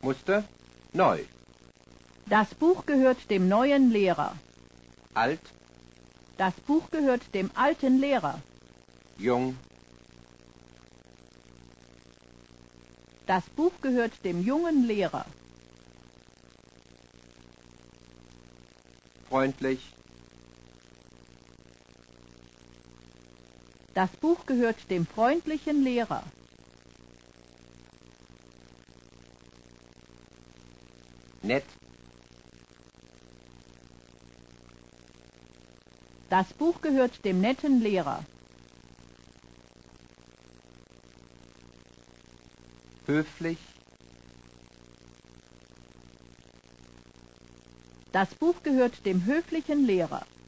Muster neu. Das Buch gehört dem neuen Lehrer. Alt, Das Buch gehört dem alten Lehrer. jung, Das Buch gehört dem jungen Lehrer. freundlich, Das Buch gehört dem freundlichen Lehrer. nett, Das Buch gehört dem netten Lehrer. höflich, Das Buch gehört dem höflichen Lehrer.